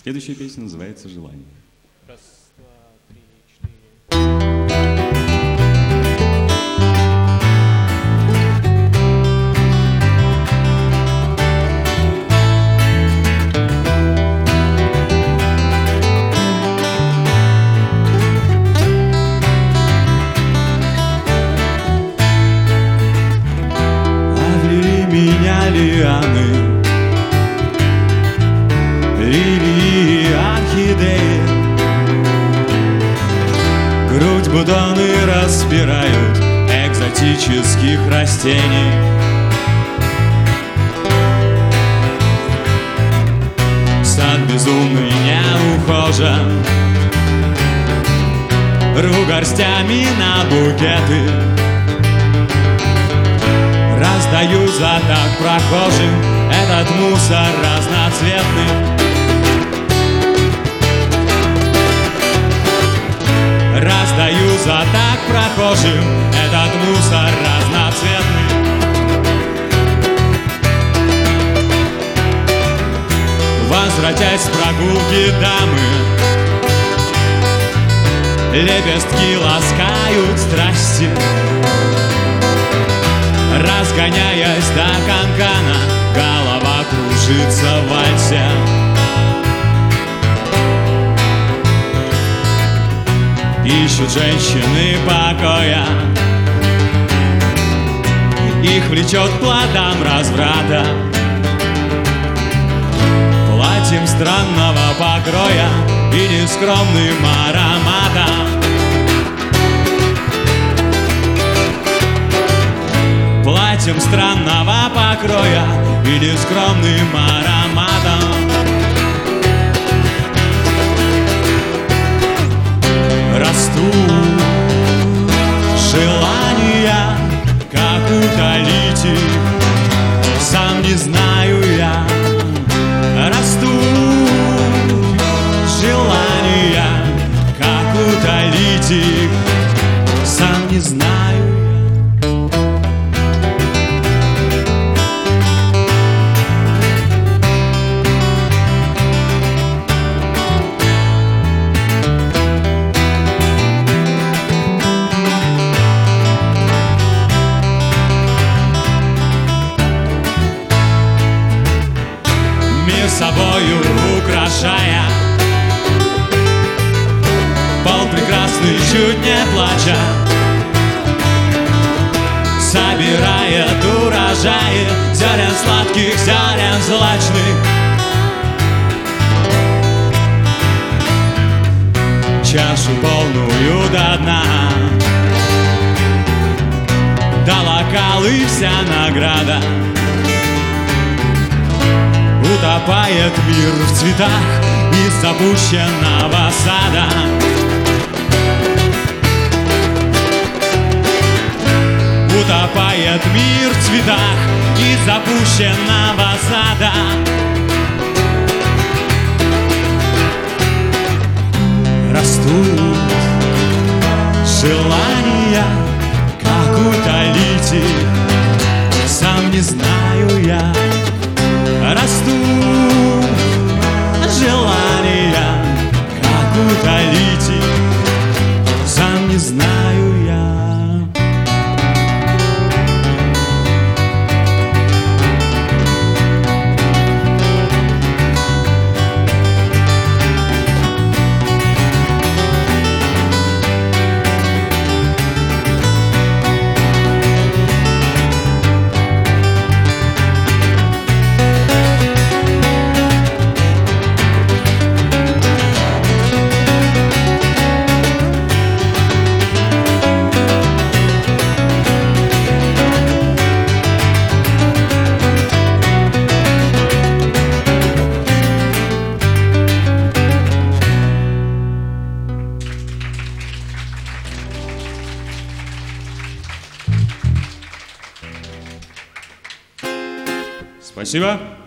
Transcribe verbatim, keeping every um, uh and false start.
Следующая песня называется «Желание». Раз, два, три, четыре. Обвели меня лианы, лилии, орхидеи, грудь бутоны распирают экзотических растений. Сад безумный, неухожен, рву горстями на букеты, раздаю за так прохожим этот мусор разноцветный. Раздаю за так прохожим этот мусор разноцветный. Возвратясь с прогулки дамы, лепестки ласкают страсти. Разгоняясь до канкана, голова кружится в вальсе. Ищут женщины покоя, их влечет к плодам разврата. Платьем странного покроя и нескромным ароматом. Платьем странного покроя и нескромным ароматом. Растут желания, как утолить их, сам не знаю я. Растут желания, как утолить их, сам не знаю я. Собою украшая пол прекрасный, чуть не плача, собирает урожаи зерен сладких, зерен злачных. Чашу полную до дна дала калы вся награда. Утопает мир в цветах из запущенного сада. Утопает мир в цветах из запущенного сада. Растут желания, как утолить их, сам не знаю я. Растут желания, как утолить их, сам не знаю я. Спасибо.